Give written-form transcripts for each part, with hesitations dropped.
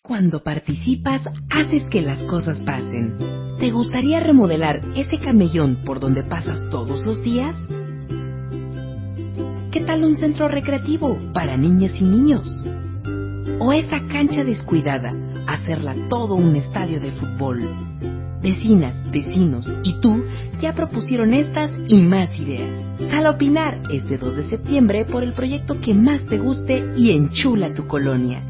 Cuando participas, haces que las cosas pasen. ¿Te gustaría remodelar ese camellón por donde pasas todos los días? ¿Qué tal un centro recreativo para niñas y niños? ¿O esa cancha descuidada, hacerla todo un estadio de fútbol? Vecinas, vecinos y tú ya propusieron estas y más ideas. Sal a opinar este 2 de septiembre por el proyecto que más te guste y enchula tu colonia.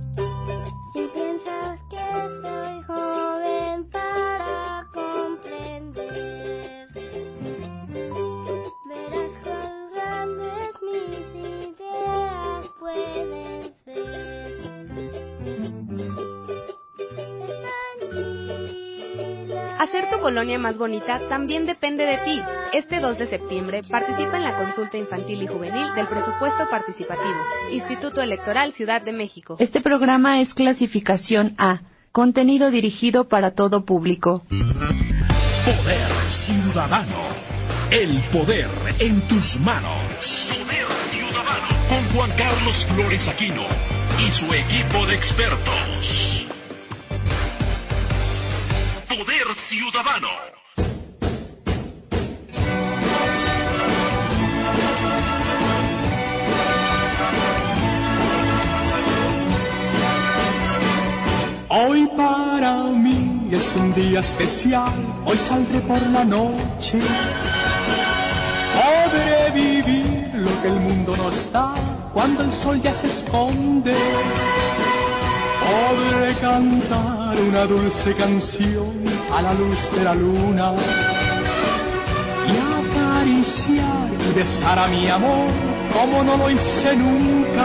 Hacer tu colonia más bonita también depende de ti. Este 2 de septiembre participa en la consulta infantil y juvenil del presupuesto participativo. Instituto Electoral Ciudad de México. Este programa es clasificación A, contenido dirigido para todo público. Poder Ciudadano. El poder en tus manos. Poder Ciudadano. Con Juan Carlos Flores Aquino y su equipo de expertos. Poder Ciudadano. Hoy para mí es un día especial, hoy saldré por la noche. Podré vivir lo que el mundo nos da cuando el sol ya se esconde. Podré cantar una dulce canción a la luz de la luna y acariciar y besar a mi amor como no lo hice nunca.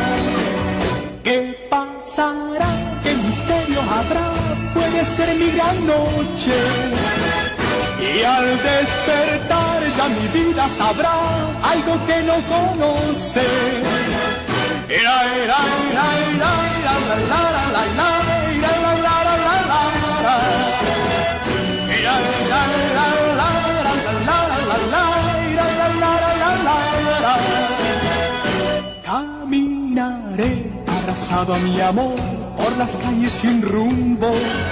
¿Qué pasará? ¿Qué misterio habrá? Puede ser mi gran noche y al despertar ya mi vida sabrá algo que no conoce. Caminaré abrazado a mi amor por las calles sin rumbo.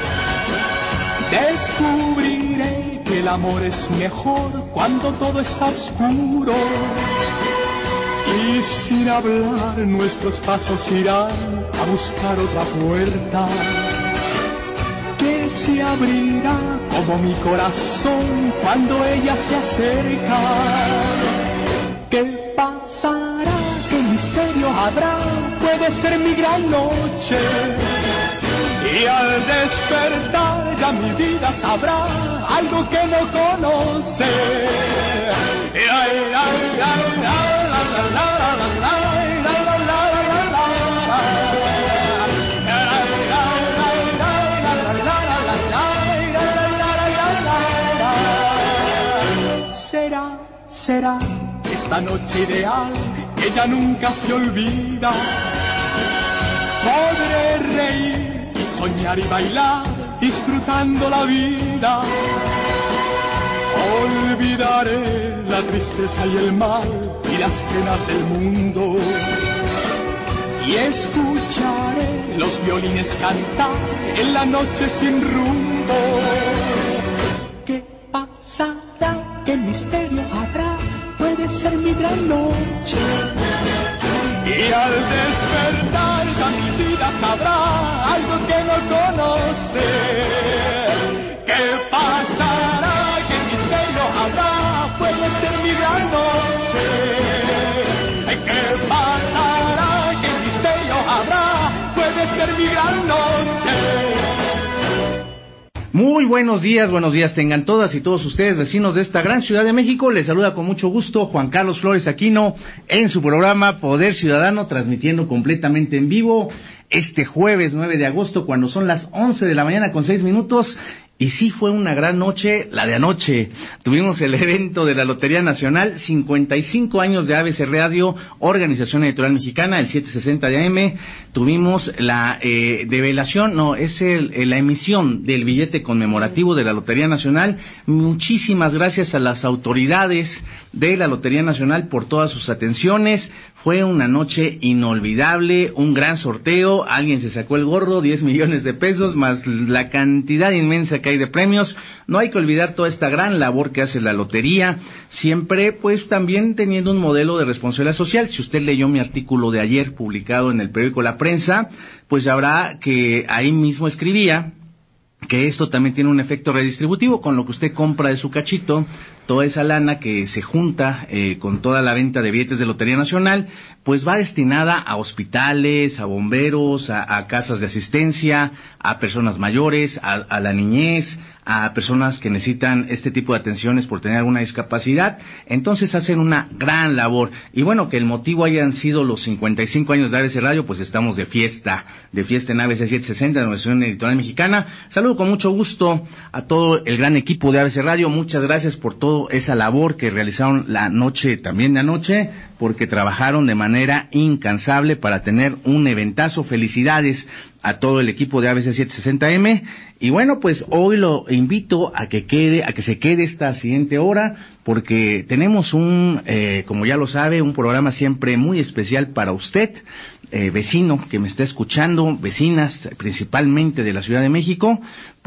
Descubriré que el amor es mejor cuando todo está oscuro. Y sin hablar nuestros pasos irán a buscar otra puerta que se abrirá como mi corazón cuando ella se acerca. ¿Qué pasará? ¿Qué misterio habrá? Puede ser mi gran noche y al despertar ya mi vida sabrá algo que no conoce. Será esta noche ideal que ya nunca se olvida. Podré reír y soñar y bailar disfrutando la vida. Olvidaré la tristeza y el mal y las penas del mundo y escucharé los violines cantar en la noche sin rumbo. ¿Qué pasará? ¿Qué misterio habrá? Puede ser mi gran noche y al despertar ya mi vida sabrá algo que no conoce. ¿Qué pasará? ¿Qué misterio habrá? Puede ser mi gran noche. ¿Qué pasará? ¿Qué misterio habrá? Puede ser mi gran noche. Muy buenos días tengan todas y todos ustedes, vecinos de esta gran Ciudad de México. Les saluda con mucho gusto Juan Carlos Flores Aquino en su programa Poder Ciudadano, transmitiendo completamente en vivo este jueves 9 de agosto cuando son las 11 de la mañana con 6 minutos. Y sí fue una gran noche, la de anoche. Tuvimos el evento de la Lotería Nacional, 55 años de ABC Radio, Organización Editorial Mexicana, el 760 de AM. Tuvimos la develación, la emisión del billete conmemorativo de la Lotería Nacional. Muchísimas gracias a las autoridades de la Lotería Nacional por todas sus atenciones. Fue una noche inolvidable, un gran sorteo, alguien se sacó el gorro, 10 millones de pesos, más la cantidad inmensa que hay de premios. No hay que olvidar toda esta gran labor que hace la lotería, siempre pues también teniendo un modelo de responsabilidad social. Si usted leyó mi artículo de ayer publicado en el periódico La Prensa, pues sabrá que ahí mismo escribía que esto también tiene un efecto redistributivo, con lo que usted compra de su cachito, toda esa lana que se junta con toda la venta de billetes de Lotería Nacional, pues va destinada a hospitales, a bomberos, a casas de asistencia, a personas mayores, a la niñez, a personas que necesitan este tipo de atenciones por tener alguna discapacidad. Entonces hacen una gran labor. Y bueno, que el motivo hayan sido los 55 años de ABC Radio, pues estamos de fiesta en ABC 760, de la Organización Editorial Mexicana. Saludo con mucho gusto a todo el gran equipo de ABC Radio. Muchas gracias por toda esa labor que realizaron la noche, también de anoche, porque trabajaron de manera incansable para tener un eventazo. Felicidades a todo el equipo de ABC 760M. Y bueno, pues hoy lo invito a que se quede esta siguiente hora, porque tenemos como ya lo sabe, un programa siempre muy especial para usted, vecino que me está escuchando, vecinas principalmente de la Ciudad de México,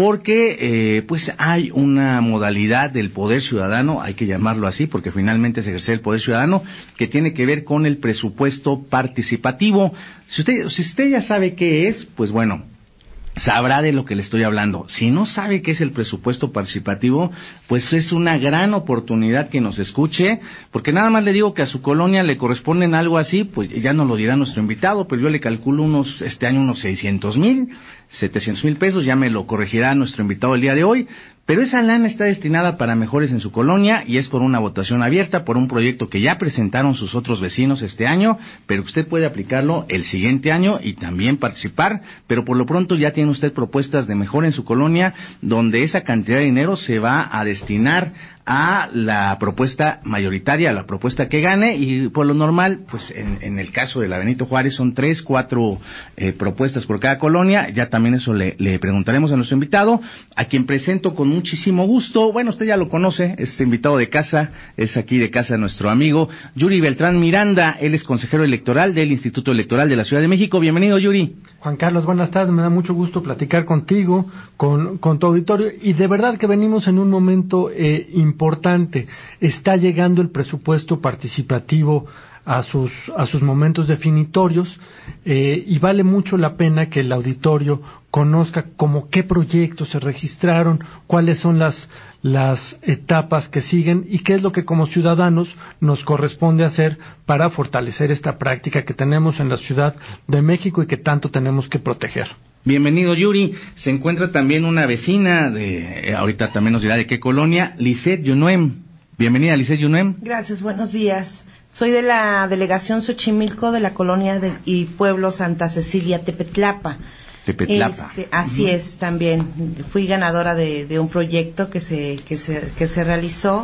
porque pues hay una modalidad del poder ciudadano, hay que llamarlo así, porque finalmente es ejercer el poder ciudadano, que tiene que ver con el presupuesto participativo. Si usted ya sabe qué es, pues bueno, sabrá de lo que le estoy hablando. Si no sabe qué es el presupuesto participativo, pues es una gran oportunidad que nos escuche, porque nada más le digo que a su colonia le corresponden algo así, pues ya nos lo dirá nuestro invitado, pero yo le calculo este año unos 600,000, 700,000 pesos, ya me lo corregirá nuestro invitado el día de hoy. Pero esa lana está destinada para mejores en su colonia y es por una votación abierta, por un proyecto que ya presentaron sus otros vecinos este año, pero usted puede aplicarlo el siguiente año y también participar, pero por lo pronto ya tiene usted propuestas de mejora en su colonia, donde esa cantidad de dinero se va a destinar a la propuesta mayoritaria, a la propuesta que gane, y por lo normal, pues en el caso de la Benito Juárez son 3, 4 propuestas por cada colonia. Ya también eso le preguntaremos a nuestro invitado, a quien presento con muchísimo gusto. Bueno, usted ya lo conoce, este invitado de casa, es aquí de casa nuestro amigo Yuri Beltrán Miranda. Él es consejero electoral del Instituto Electoral de la Ciudad de México. Bienvenido, Yuri. Juan Carlos, buenas tardes, me da mucho gusto platicar contigo, con tu auditorio, y de verdad que venimos en un momento importante. Está llegando el presupuesto participativo a sus momentos definitorios, y vale mucho la pena que el auditorio conozca como qué proyectos se registraron, cuáles son las etapas que siguen y qué es lo que como ciudadanos nos corresponde hacer para fortalecer esta práctica que tenemos en la Ciudad de México y que tanto tenemos que proteger. Bienvenido, Yuri. Se encuentra también una vecina ahorita también nos dirá de qué colonia, Lisette Yunuem. Bienvenida, Lisette Yunuem. Gracias, buenos días. Soy de la delegación Xochimilco de la colonia y pueblo Santa Cecilia, Tepetlapa. Así es, también fui ganadora de un proyecto que se realizó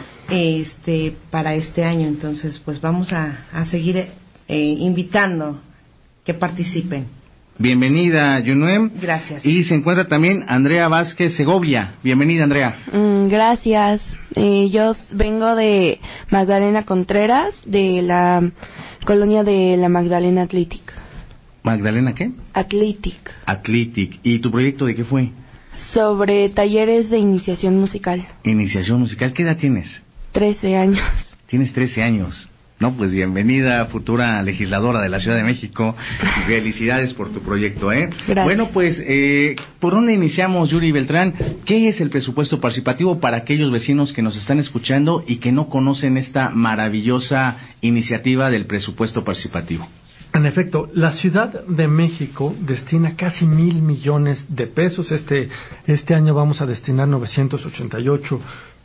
para este año. Entonces pues vamos a seguir invitando que participen. Bienvenida, Yunuem. Gracias. Y se encuentra también Andrea Vázquez Segovia. Bienvenida, Andrea. Gracias. Yo vengo de Magdalena Contreras, de la colonia de la Magdalena Athletic. ¿Magdalena qué? Athletic. ¿Y tu proyecto de qué fue? Sobre talleres de iniciación musical. Iniciación musical. ¿Qué edad tienes? 13 años. Tienes 13 años. No, pues bienvenida, futura legisladora de la Ciudad de México. Felicidades por tu proyecto, Gracias. Bueno, pues, ¿por dónde iniciamos, Yuri Beltrán? ¿Qué es el presupuesto participativo para aquellos vecinos que nos están escuchando y que no conocen esta maravillosa iniciativa del presupuesto participativo? En efecto, la Ciudad de México destina casi 1,000 millones de pesos. Este año vamos a destinar 988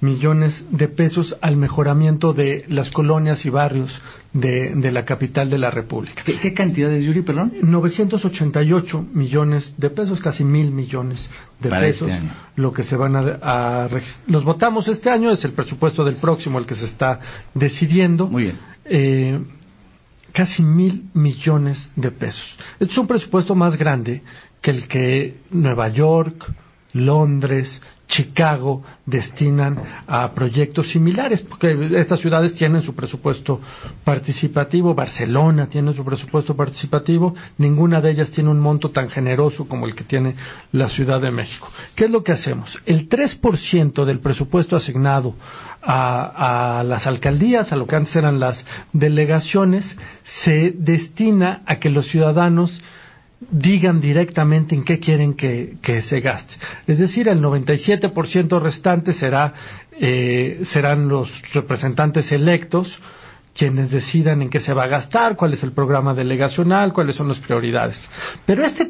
millones de pesos al mejoramiento de las colonias y barrios de la capital de la República. ¿Qué cantidad es, Yuri, perdón? 988 millones de pesos, casi 1,000 millones de para pesos. Este año. Lo que se van los votamos este año, es el presupuesto del próximo el que se está decidiendo. Muy bien. Casi 1,000 millones de pesos. Este es un presupuesto más grande que el que Nueva York, Londres, Chicago destinan a proyectos similares, porque estas ciudades tienen su presupuesto participativo, Barcelona tiene su presupuesto participativo, ninguna de ellas tiene un monto tan generoso como el que tiene la Ciudad de México. ¿Qué es lo que hacemos? El 3% del presupuesto asignado a las alcaldías, a lo que antes eran las delegaciones, se destina a que los ciudadanos digan directamente en qué quieren que se gaste. Es decir, el 97% restante serán los representantes electos quienes decidan en qué se va a gastar, cuál es el programa delegacional, cuáles son las prioridades. Pero este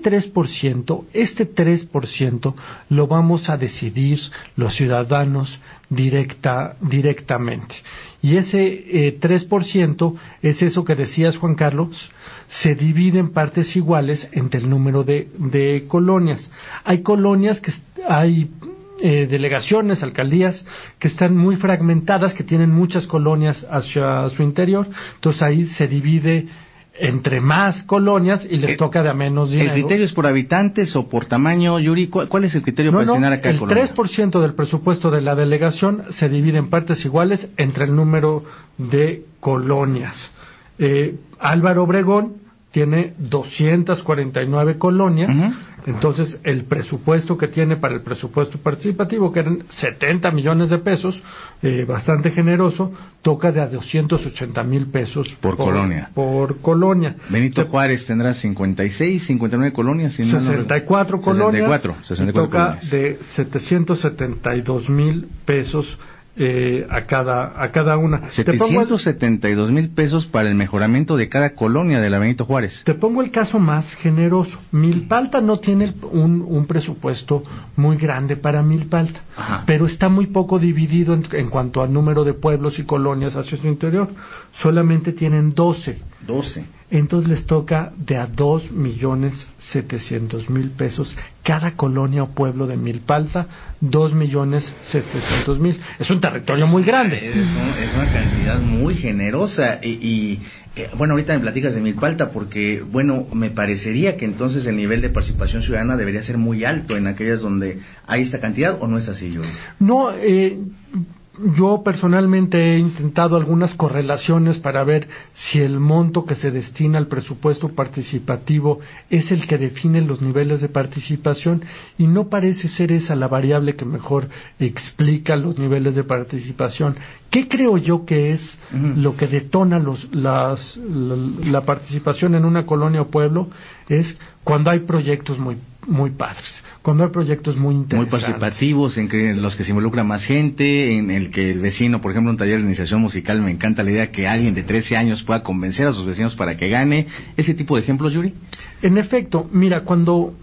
3% lo vamos a decidir los ciudadanos directamente. Y ese 3% es eso que decías, Juan Carlos, se divide en partes iguales entre el número de colonias. Hay colonias hay delegaciones, alcaldías que están muy fragmentadas, que tienen muchas colonias hacia su interior, entonces ahí se divide entre más colonias y les toca de a menos dinero. ¿El criterio es por habitantes o por tamaño, Yuri? ¿Cuál es el criterio para asignar a cada colonia? El 3% del presupuesto de la delegación se divide en partes iguales entre el número de colonias. Álvaro Obregón tiene 249 colonias, entonces el presupuesto que tiene para el presupuesto participativo, que eran 70 millones de pesos, bastante generoso, toca de a 280,000 pesos por colonia. Por colonia. Benito Juárez tendrá 56, 59 colonias. 64 colonias. 64 toca colonias. de 772,000 pesos a cada una. 772,000 pesos para el mejoramiento de cada colonia de la Benito Juárez. Te pongo el caso más generoso. Milpalta no tiene un presupuesto muy grande para Milpalta, pero está muy poco dividido en cuanto al número de pueblos y colonias hacia su interior. Solamente tienen 12. Entonces les toca de a 2,700,000 pesos cada colonia o pueblo de Milpalta, 2,700,000. Es un territorio muy grande. Es una cantidad muy generosa y bueno, ahorita me platicas de Milpalta porque, bueno, me parecería que entonces el nivel de participación ciudadana debería ser muy alto en aquellas donde hay esta cantidad, ¿o no es así, Yuri? No, yo personalmente he intentado algunas correlaciones para ver si el monto que se destina al presupuesto participativo es el que define los niveles de participación y no parece ser esa la variable que mejor explica los niveles de participación. ¿Qué creo yo que es lo que detona la participación en una colonia o pueblo? Es cuando hay proyectos muy padres, cuando hay proyectos muy interesantes, muy participativos, en los que se involucra más gente, en el que el vecino, por ejemplo, un taller de iniciación musical, me encanta la idea que alguien de 13 años pueda convencer a sus vecinos para que gane. ¿Ese tipo de ejemplos, Yuri? En efecto, mira, cuando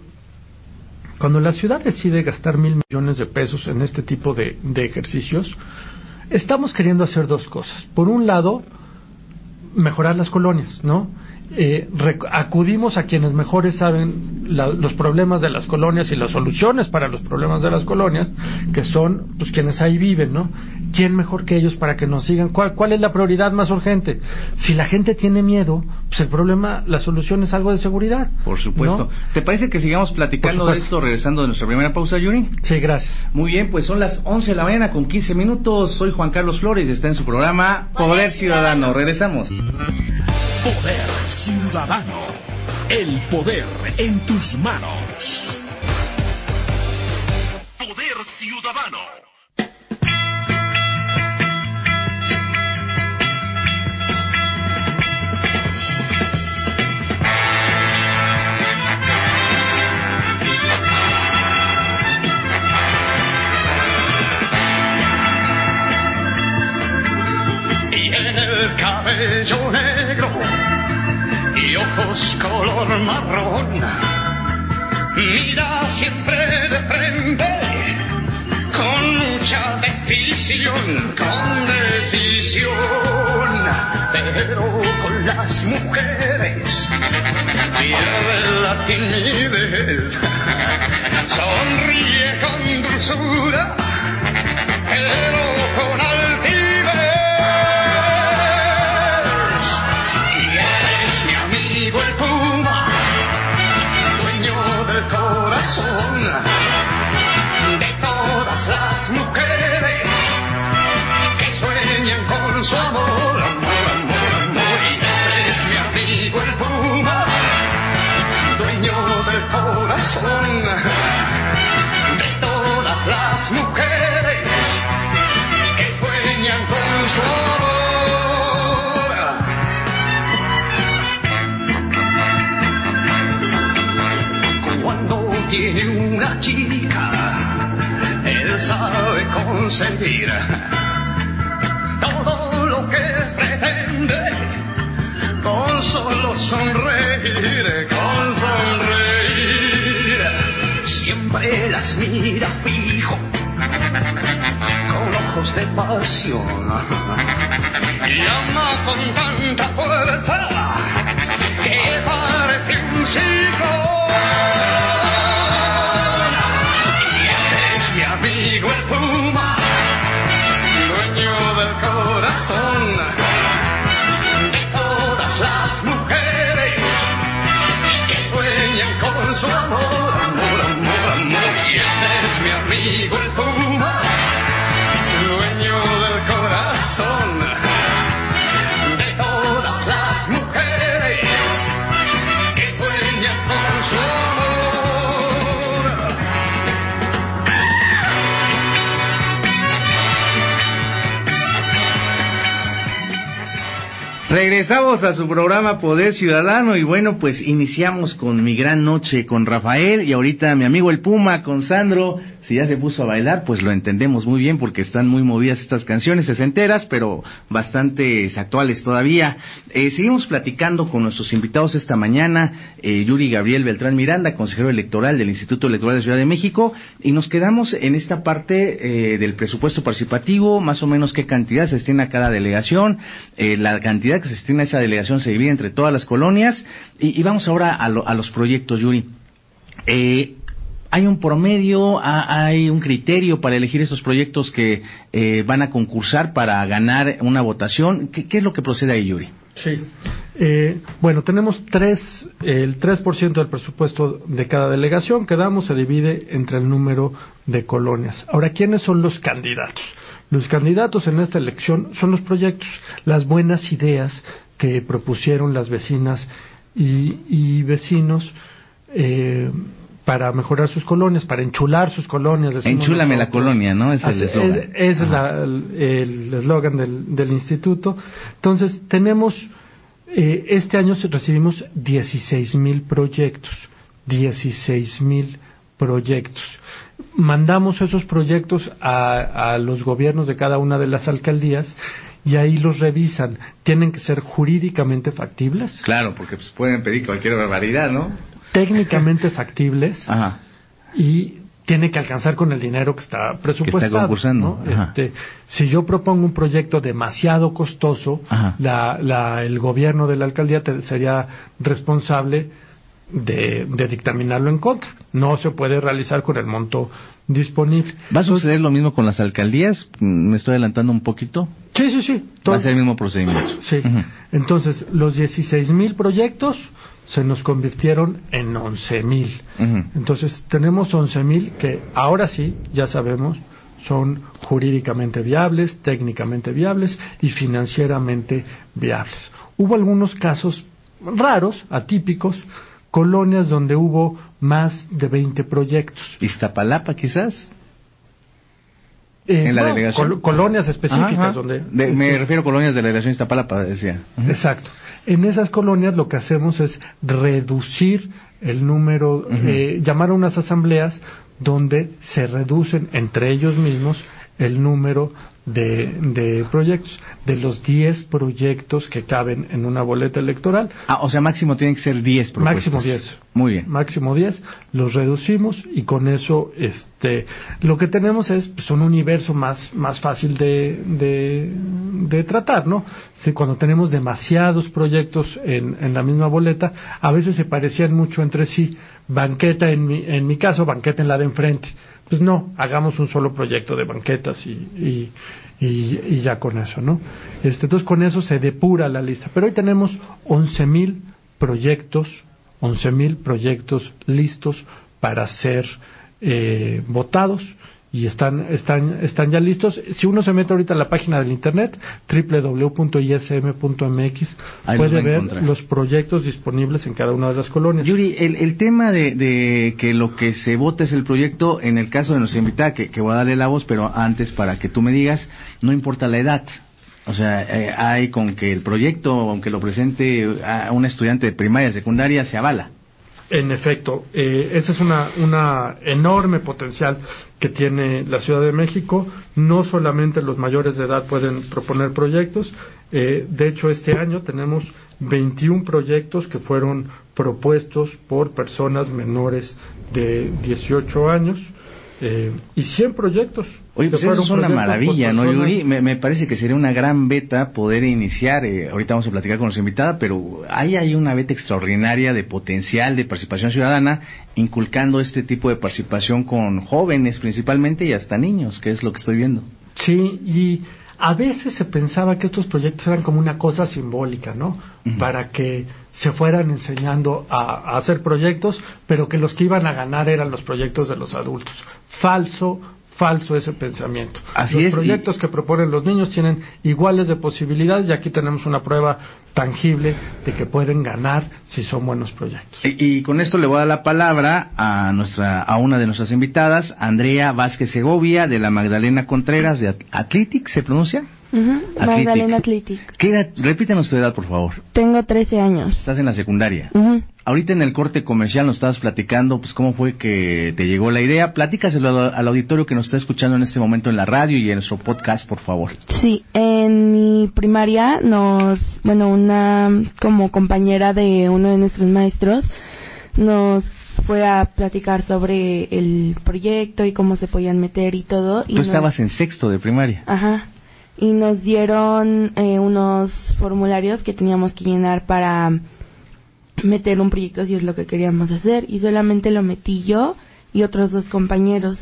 la ciudad decide gastar 1,000 millones de pesos en este tipo de ejercicios, estamos queriendo hacer dos cosas. Por un lado, mejorar las colonias, ¿no? Acudimos a quienes mejores saben los problemas de las colonias y las soluciones para los problemas de las colonias, que son pues quienes ahí viven, ¿no? ¿Quién mejor que ellos para que nos digan cuál es la prioridad más urgente? Si la gente tiene miedo, pues la solución es algo de seguridad. Por supuesto. ¿No? ¿Te parece que sigamos platicando de esto regresando de nuestra primera pausa, Yuri? Sí, gracias. Muy bien, pues son las 11 de la mañana con 15 minutos. Soy Juan Carlos Flores y está en su programa Poder Ciudadano. Regresamos. Poder Ciudadano. El poder en tus manos. Poder Ciudadano. Tiene el cabello negro y ojos color marrón, mira siempre de frente con mucha decisión. acción, con decisión, pero con las mujeres pierde la timidez, sonríe con dulzura, pero con altivez, y ese es mi amigo el Puma, dueño del corazón de todas las mujeres que sueñan con su amor, amor, amor, amor. Y ese es mi amigo el Puma, dueño del corazón de todas las mujeres que sueñan con su amor. Cuando tiene una chica, él sabe conseguir todo lo que pretende con solo sonreír, con sonreír. Siempre las mira fijo, con ojos de pasión, y ama con tanta fuerza que parece un ciclón. Mi amigo el Puma, dueño del corazón de todas las mujeres que sueñan con su amor, amor, amor, amor. Y ese es mi amigo el Puma, dueño del corazón de todas las mujeres que sueñan con su amor. Regresamos a su programa Poder Ciudadano y bueno, pues iniciamos con Mi Gran Noche con Rafael y ahorita mi amigo el Puma con Sandro. Si ya se puso a bailar, pues lo entendemos muy bien porque están muy movidas estas canciones sesenteras, pero bastante actuales todavía. Seguimos platicando con nuestros invitados esta mañana, Yuri Gabriel Beltrán Miranda, consejero electoral del Instituto Electoral de Ciudad de México, y nos quedamos en esta parte del presupuesto participativo, más o menos qué cantidad se destina a cada delegación, la cantidad que se destina a esa delegación se divide entre todas las colonias, y vamos ahora a los proyectos, Yuri. ¿Hay un promedio, hay un criterio para elegir estos proyectos que van a concursar para ganar una votación? ¿Qué es lo que procede ahí, Yuri? Sí. Bueno, tenemos el 3% del presupuesto de cada delegación que damos se divide entre el número de colonias. Ahora, ¿quiénes son los candidatos? Los candidatos en esta elección son los proyectos, las buenas ideas que propusieron las vecinas y vecinos para mejorar sus colonias, para enchular sus colonias. Enchúlame la colonia, ¿no? Es el eslogan. Es el eslogan del instituto. Entonces, tenemos, este año recibimos 16,000 proyectos. 16,000 proyectos. Mandamos esos proyectos a los gobiernos de cada una de las alcaldías y ahí los revisan. Tienen que ser jurídicamente factibles. Claro, porque pues pueden pedir cualquier barbaridad, ¿no? Técnicamente factibles. Ajá. Y tiene que alcanzar con el dinero que está presupuestado. Que está concursando. ¿No? Si yo propongo un proyecto demasiado costoso, el gobierno de la alcaldía sería responsable de dictaminarlo en contra. No se puede realizar con el monto disponible. ¿Va a suceder lo mismo con las alcaldías? ¿Me estoy adelantando un poquito? Sí. Va a ser el mismo procedimiento. Sí. Entonces, los 16,000 proyectos se nos convirtieron en 11,000. Entonces, tenemos 11,000 que ahora sí, ya sabemos, son jurídicamente viables, técnicamente viables y financieramente viables. Hubo algunos casos raros, atípicos, colonias donde hubo más de 20 proyectos. ¿Iztapalapa quizás? En la delegación. Colonias específicas. Donde me refiero a colonias de la delegación Iztapalapa, decía. Exacto. En esas colonias lo que hacemos es reducir el número, llamar a unas asambleas donde se reducen entre ellos mismos el número de proyectos, de los 10 proyectos que caben en una boleta electoral. O sea, máximo tienen que ser 10 propuestas. Máximo 10. Muy bien. Máximo 10, los reducimos y con eso lo que tenemos es pues, un universo más fácil de tratar, ¿no? Cuando tenemos demasiados proyectos en la misma boleta, a veces se parecían mucho entre sí. Banqueta, en mi caso, banqueta en la de enfrente. Pues no, hagamos un solo proyecto de banquetas y ya con eso, ¿no? Entonces con eso se depura la lista. Pero hoy tenemos 11,000 proyectos listos para ser votados y están ya listos. Si uno se mete ahorita a la página del internet www.ism.mx puede ver los proyectos disponibles en cada una de las colonias. Yuri, el tema de que lo que se vota es el proyecto, en el caso de nuestra invitada, que voy a darle la voz, pero antes para que tú me digas, no importa la edad. O sea, hay con que el proyecto, aunque lo presente a un estudiante de primaria, secundaria, se avala. En efecto, ese es una enorme potencial que tiene la Ciudad de México. No solamente los mayores de edad pueden proponer proyectos. De hecho, este año tenemos 21 proyectos que fueron propuestos por personas menores de 18 años. Y 100 proyectos. Oye, pues eso es una maravilla, ¿no, Yuri? Me parece que sería una gran beta poder iniciar, ahorita vamos a platicar con nuestra invitada, pero hay una beta extraordinaria de potencial de participación ciudadana, inculcando este tipo de participación con jóvenes principalmente y hasta niños, que es lo que estoy viendo. Sí, y a veces se pensaba que estos proyectos eran como una cosa simbólica, ¿no? Uh-huh. Para que se fueran enseñando a hacer proyectos, pero que los que iban a ganar eran los proyectos de los adultos. Falso ese pensamiento. Los proyectos que proponen los niños tienen iguales de posibilidades y aquí tenemos una prueba tangible de que pueden ganar si son buenos proyectos. Y con esto le voy a dar la palabra a una de nuestras invitadas, Andrea Vázquez Segovia, de la Magdalena Contreras de Athletic, ¿se pronuncia? Uh-huh. Magdalena Athletic. ¿Qué edad? Repítanos tu edad, por favor. Tengo 13 años. Estás en la secundaria. Uh-huh. Ahorita en el corte comercial nos estabas platicando, pues cómo fue que te llegó la idea. Platícaselo al auditorio que nos está escuchando en este momento en la radio y en nuestro podcast, por favor. Sí, en mi primaria una como compañera de uno de nuestros maestros nos fue a platicar sobre el proyecto y cómo se podían meter y todo. Tú estabas en sexto de primaria. Ajá. Y nos dieron unos formularios que teníamos que llenar para meter un proyecto si es lo que queríamos hacer, y solamente lo metí yo y otros 2 compañeros.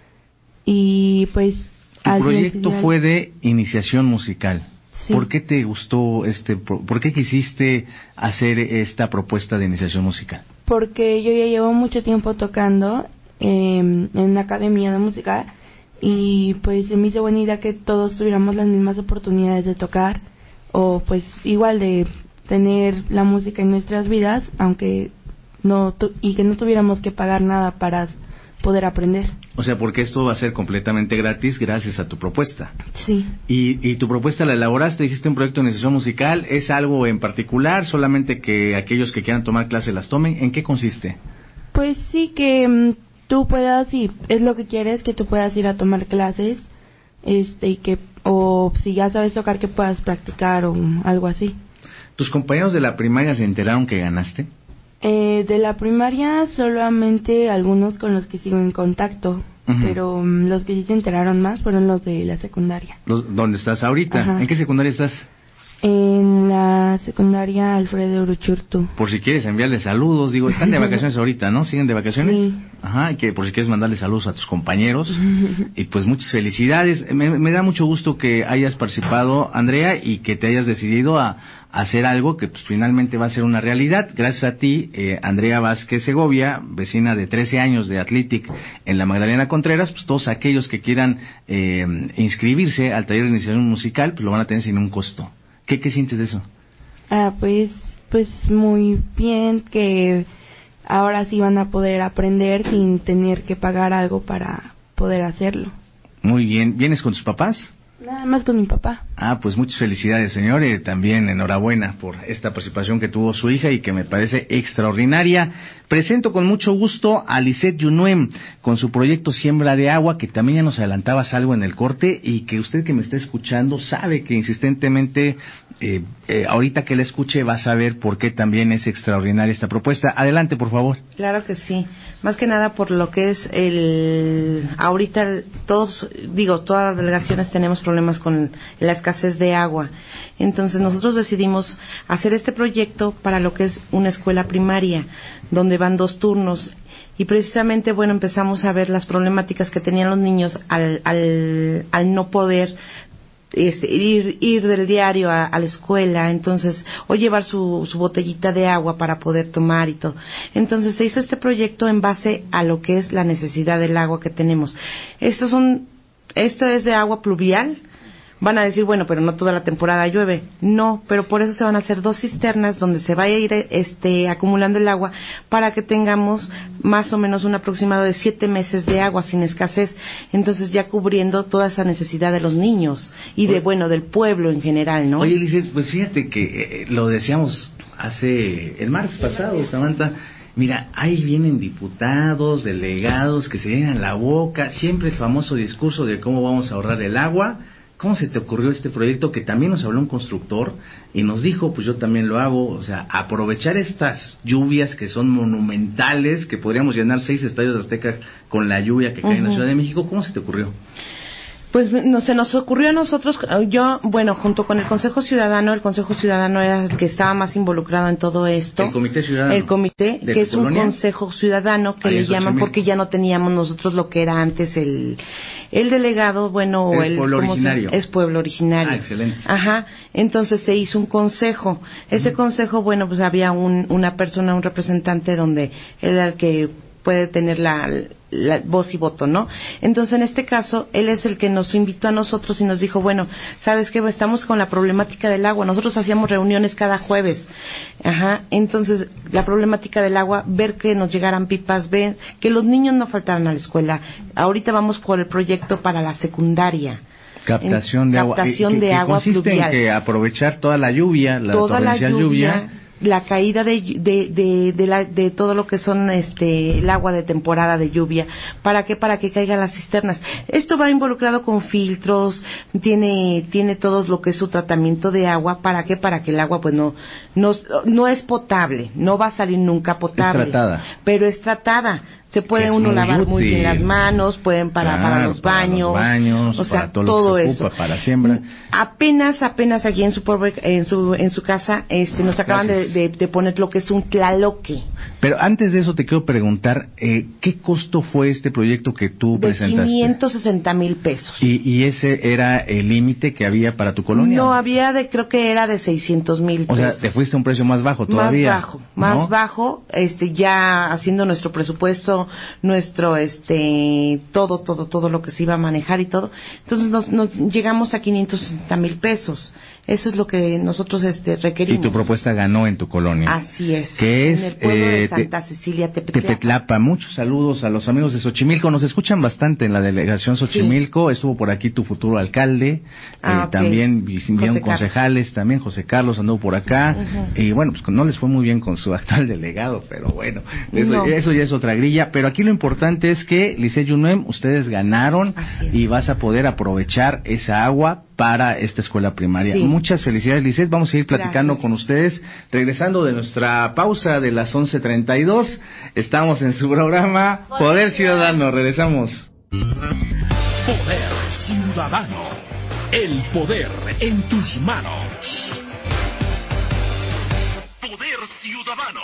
Y pues tu proyecto fue de iniciación musical. Sí. ¿Por qué te gustó por qué quisiste hacer esta propuesta de iniciación musical? Porque yo ya llevo mucho tiempo tocando en una academia de música y pues se me hizo buena idea que todos tuviéramos las mismas oportunidades de tocar, o pues igual de tener la música en nuestras vidas, aunque y que no tuviéramos que pagar nada para poder aprender. O sea, porque esto va a ser completamente gratis gracias a tu propuesta. Sí. ¿Y tu propuesta la elaboraste? ¿Hiciste un proyecto de iniciación musical? ¿Es algo en particular? ¿Solamente que aquellos que quieran tomar clases las tomen? ¿En qué consiste? Pues sí, que tú puedas, si es lo que quieres, que tú puedas ir a tomar clases, y que, o si ya sabes tocar, que puedas practicar o algo así. ¿Tus compañeros de la primaria se enteraron que ganaste? De la primaria solamente algunos con los que sigo en contacto, uh-huh. Pero los que sí se enteraron más fueron los de la secundaria. ¿Dónde estás ahorita? Ajá. ¿En qué secundaria estás? En la secundaria Alfredo Uruchurtu. Por si quieres enviarles saludos, digo, están de vacaciones ahorita, ¿no? ¿Siguen de vacaciones? Sí. Ajá, que por si quieres mandarle saludos a tus compañeros. Y pues muchas felicidades. Me da mucho gusto que hayas participado, Andrea, y que te hayas decidido a hacer algo que pues finalmente va a ser una realidad. Gracias a ti, Andrea Vázquez Segovia, vecina de 13 años de Athletic en la Magdalena Contreras, pues todos aquellos que quieran inscribirse al taller de iniciación musical, pues lo van a tener sin un costo. ¿Qué sientes de eso? Pues muy bien, que ahora sí van a poder aprender sin tener que pagar algo para poder hacerlo. Muy bien. ¿Vienes con tus papás? Nada más con mi papá. Pues muchas felicidades, señor, y también enhorabuena por esta participación que tuvo su hija y que me parece extraordinaria. Presento con mucho gusto a Lisette Yunuem con su proyecto Siembra de Agua, que también ya nos adelantabas algo en el corte y que usted que me está escuchando sabe que insistentemente, ahorita que la escuche va a saber por qué también es extraordinaria esta propuesta. Adelante, por favor. Claro que sí. Más que nada por lo que es ahorita todas las delegaciones tenemos problemas con la escasez de agua. Entonces nosotros decidimos hacer este proyecto para lo que es una escuela primaria, donde van 2 turnos. Y precisamente, empezamos a ver las problemáticas que tenían los niños al no poder ir del diario a la escuela, entonces, o llevar su botellita de agua para poder tomar y todo. Entonces se hizo este proyecto en base a lo que es la necesidad del agua que tenemos. Esto es de agua pluvial. Van a decir, pero no toda la temporada llueve. No, pero por eso se van a hacer 2 cisternas donde se vaya a ir acumulando el agua para que tengamos más o menos un aproximado de 7 meses de agua sin escasez. Entonces ya cubriendo toda esa necesidad de los niños y del pueblo en general, ¿no? Oye, Lisette, pues fíjate que lo decíamos el martes pasado, Samantha. Mira, ahí vienen diputados, delegados que se llenan la boca, siempre el famoso discurso de cómo vamos a ahorrar el agua. ¿Cómo se te ocurrió este proyecto? Que también nos habló un constructor y nos dijo, pues yo también lo hago, aprovechar estas lluvias que son monumentales, que podríamos llenar 6 estadios de Azteca con la lluvia que cae en la Ciudad de México. ¿Cómo se te ocurrió? Pues se nos ocurrió a nosotros, junto con el Consejo Ciudadano era el que estaba más involucrado en todo esto. El Comité Ciudadano. El Comité, que es un Consejo Ciudadano que le llaman porque ya no teníamos nosotros lo que era antes el delegado, pueblo originario. Es pueblo originario. Excelente. Ajá, entonces se hizo un consejo. Ese consejo, había una persona, un representante donde él era el que puede tener la voz y voto, ¿no? Entonces, en este caso, él es el que nos invitó a nosotros y nos dijo, ¿sabes qué? Estamos con la problemática del agua. Nosotros hacíamos reuniones cada jueves. Ajá. Entonces, la problemática del agua, ver que nos llegaran pipas, ver que los niños no faltaran a la escuela. Ahorita vamos por el proyecto para la secundaria. Captación de agua. Captación de agua consiste pluvial. En que aprovechar toda la lluvia, torrencial lluvia, la caída de todo lo que son el agua de temporada de lluvia, ¿para qué? Para que caigan las cisternas. Esto va involucrado con filtros, tiene todo lo que es su tratamiento de agua, ¿para qué? Para que el agua no es potable, no va a salir nunca potable. Es tratada. Pero es tratada. Se puede uno lavar muy bien las manos, pueden para los baños, para todo lo que se ocupa, eso. Para siembra. Apenas aquí en su casa, nos acaban de poner lo que es un tlaloque. Pero antes de eso te quiero preguntar, ¿qué costo fue este proyecto que tú presentaste? 560,000 pesos. ¿Y ese era el límite que había para tu colonia? No, creo que era de 600,000 pesos. O sea, te fuiste a un precio más bajo todavía. Más bajo, ya haciendo nuestro presupuesto, nuestro todo lo que se iba a manejar y todo. Entonces nos llegamos a 560,000 pesos. Eso es lo que nosotros requerimos. Y tu propuesta ganó en tu colonia. Así es. Que es en el pueblo de Santa Cecilia, Tepetlapa. Muchos saludos a los amigos de Xochimilco. Nos escuchan bastante en la delegación Xochimilco. Sí. Estuvo por aquí tu futuro alcalde. Okay. También vinieron concejales. También José Carlos anduvo por acá. Y pues no les fue muy bien con su actual delegado, pero bueno, eso ya es otra grilla. Pero aquí lo importante es que, Lisette Yunuem, ustedes ganaron y vas a poder aprovechar esa agua para esta escuela primaria. Sí. Muchas felicidades, Lisette. Vamos a seguir platicando con ustedes. Regresando de nuestra pausa de las 11:32, estamos en su programa Poder Ciudadano. Regresamos. Poder Ciudadano. El poder en tus manos. Poder Ciudadano.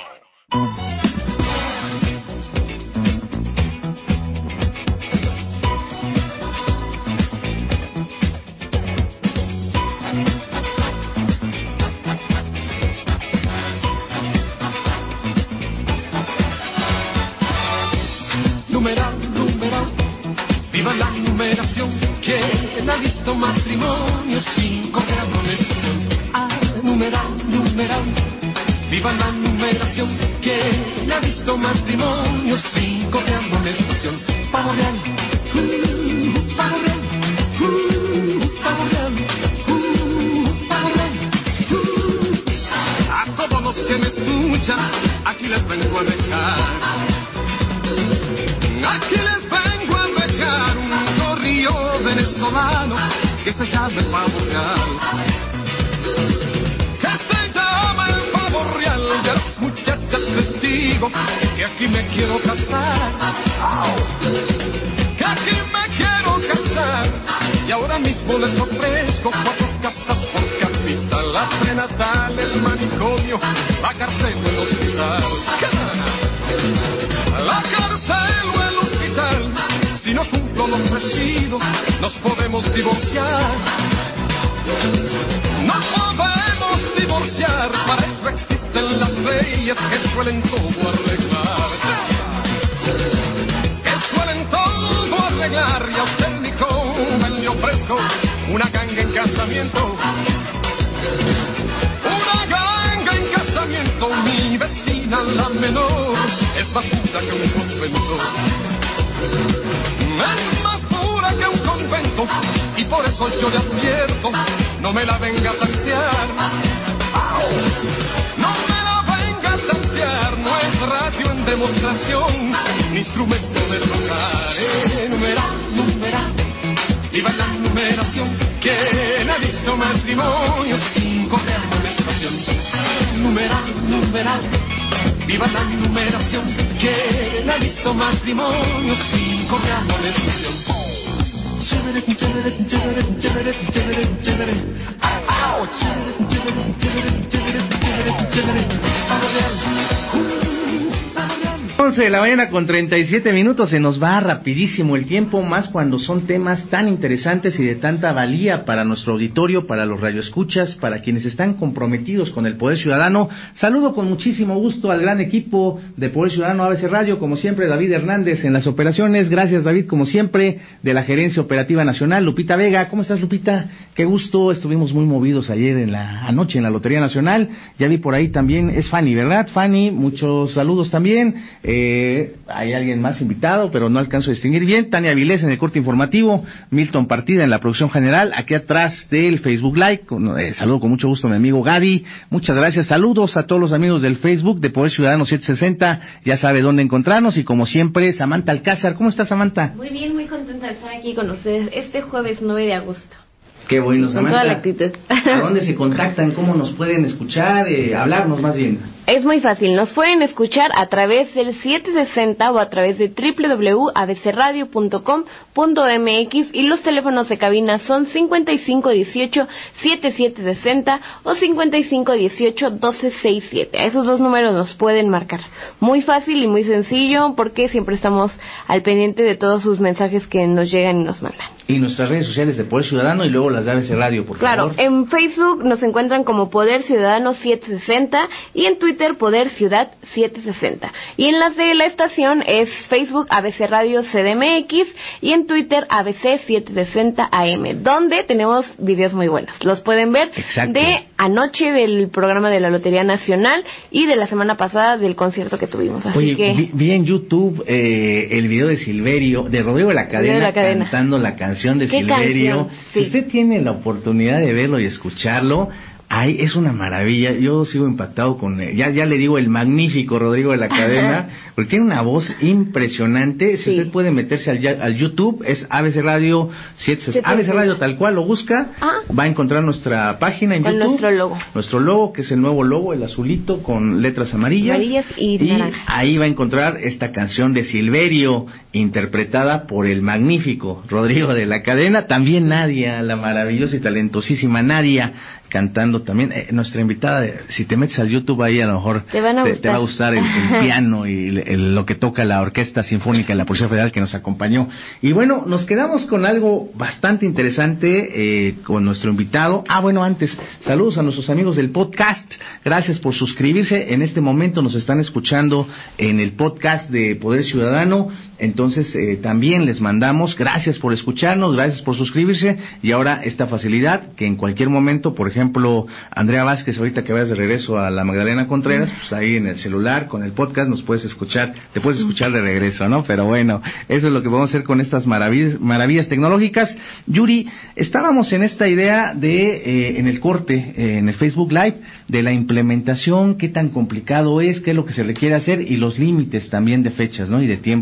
Viva la numeración, ¿quién ha visto matrimonio sin copiando la estación? Numeral, viva la numeración, ¿quién ha visto matrimonio sin copiando la estación? Pavo real, pavo real, pavo real. les vengo a dejar un corrillo venezolano que se llama el pavo real. Que se llama el pavo real. De las muchachas testigo que aquí me quiero casar. Que aquí me quiero casar. Y ahora mismo les ofrezco 4 casas por casita. La prenatal, el manicomio, la cárcel o el hospital. La cárcel o el hospital. Si no cumplo lo ofrecido, nos podemos divorciar. No podemos divorciar. Para eso existen las leyes que suelen todo arreglar. Que suelen todo arreglar. Y a usted ni joven le ofrezco una ganga en casamiento. Una ganga en casamiento. Mi vecina la menor es más pura que un convento. Es más pura que un convento. Y por eso yo le advierto, no me la venga a tantear. No me la venga a tantear. No es radio en demostración, ni instrumento de tocar. Numeral, viva la numeración. ¿Quién ha visto matrimonio sin correr amonestación? Numeral, viva la numeración. ¿Quién ha visto matrimonio sin correr amonestación? Chévere, chévere, chévere, chévere, chévere, chévere. ¡Au! Chévere, chévere, chévere, chévere, chévere, chévere. Pavo real. 11 de la mañana con 37 minutos, se nos va rapidísimo el tiempo, más cuando son temas tan interesantes y de tanta valía para nuestro auditorio, para los radioescuchas, para quienes están comprometidos con el Poder Ciudadano. Saludo con muchísimo gusto al gran equipo de Poder Ciudadano ABC Radio, como siempre David Hernández en las operaciones. Gracias David, como siempre, de la Gerencia Operativa Nacional, Lupita Vega. ¿Cómo estás, Lupita? Qué gusto, estuvimos muy movidos ayer anoche en la Lotería Nacional. Ya vi por ahí también, es Fanny, ¿verdad? Fanny, muchos saludos también. Hay alguien más invitado, pero no alcanzo a distinguir bien. Tania Vilés en el corte informativo, Milton Partida en la producción general, aquí atrás del Facebook Live. Saludo con mucho gusto a mi amigo Gaby. Muchas gracias. Saludos a todos los amigos del Facebook de Poder Ciudadano 760. Ya sabe dónde encontrarnos. Y como siempre, Samantha Alcázar. ¿Cómo estás, Samantha? Muy bien, muy contenta de estar aquí con ustedes este jueves 9 de agosto. Qué bueno, Samantha. Con toda la actitud. ¿A dónde se contactan? ¿Cómo nos pueden escuchar? Hablarnos más bien. Es muy fácil, nos pueden escuchar a través del 760 o a través de www.abcradio.com.mx y los teléfonos de cabina son 5518-7760 o 5518-1267. A esos dos números nos pueden marcar. Muy fácil y muy sencillo porque siempre estamos al pendiente de todos sus mensajes que nos llegan y nos mandan. Y nuestras redes sociales de Poder Ciudadano y luego las de ABC Radio, por favor. Claro, en Facebook nos encuentran como Poder Ciudadano 760 y en Twitter Poder Ciudad 760. Y en las de la estación es Facebook ABC Radio CDMX y en Twitter ABC 760 AM, donde tenemos videos muy buenos. Los pueden ver. Exacto. De anoche del programa de la Lotería Nacional y de la semana pasada del concierto que tuvimos. Así Oye, que vi en YouTube el video de Silverio, de Rodrigo de la Cadena, cantando la canción de Silverio. Sí. Si usted tiene la oportunidad de verlo y escucharlo, ay, es una maravilla. Yo sigo impactado con ya le digo el magnífico Rodrigo de la Cadena, porque tiene una voz impresionante. Si usted puede meterse al YouTube, es ABC Radio 760. ABC Radio tal cual lo busca, va a encontrar nuestra página en YouTube. Nuestro logo, que es el nuevo logo, el azulito con letras amarillas y naranja. Ahí va a encontrar esta canción de Silverio, interpretada por el magnífico Rodrigo de la Cadena. También Nadia, la maravillosa y talentosísima Nadia, cantando también. Nuestra invitada, si te metes al YouTube ahí, a lo mejor te va a gustar el piano y lo que toca la Orquesta Sinfónica de la Policía Federal que nos acompañó. Y bueno, nos quedamos con algo bastante interesante con nuestro invitado. Bueno, antes, saludos a nuestros amigos del podcast. Gracias por suscribirse. En este momento nos están escuchando en el podcast de Poder Ciudadano. Entonces, también les mandamos, gracias por escucharnos, gracias por suscribirse, y ahora esta facilidad que en cualquier momento, por ejemplo, Andrea Vázquez, ahorita que vayas de regreso a la Magdalena Contreras, pues ahí en el celular, con el podcast, te puedes escuchar de regreso, ¿no? Pero bueno, eso es lo que vamos a hacer con estas maravillas tecnológicas. Yuri, estábamos en esta idea de, en el corte, en el Facebook Live, de la implementación, qué tan complicado es, qué es lo que se requiere hacer, y los límites también de fechas, ¿no? Y de tiempos que